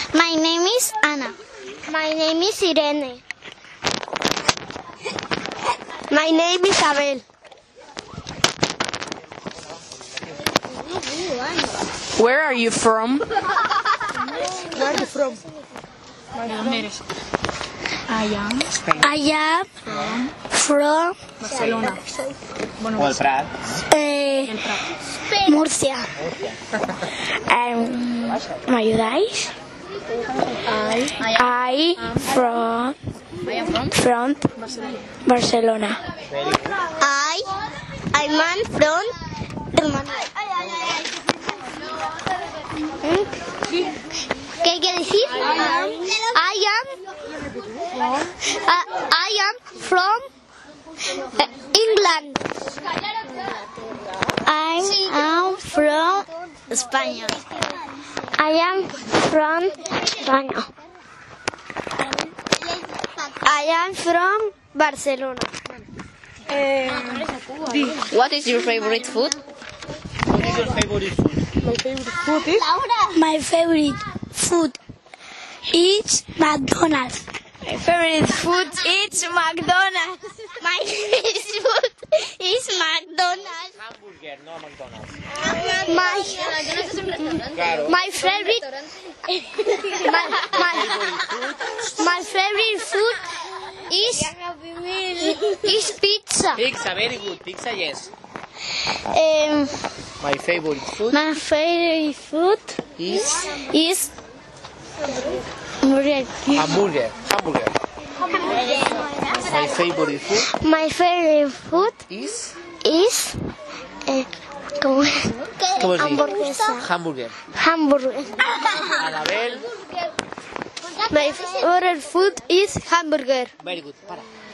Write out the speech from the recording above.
My name is Anna. My name is Irene. My name is Abel. Where are you from? Where are you from? I am I am from Barcelona. O el Prat. Murcia. ¿Me ayudáis? I from Barcelona. I'm from ¿Qué quiere decir? I am from England. I am from España. I am from España. I am from Barcelona. What is your favorite food? What is your favorite food? My favorite food is My favorite food is McDonald's. my favorite food is McDonald's. My favorite food is McDonald's. Hamburger, no McDonald's. My favorite my favorite food is pizza. Pizza, very good. Pizza, yes. My favorite food My favorite food is is Burger King. hamburger. Hamburger. My favorite food My favorite food is is ¿cómo ¿cómo se dice? hamburguesa. Hamburger. Hamburger. Anabel, My favorite food is hamburger. very good. Para.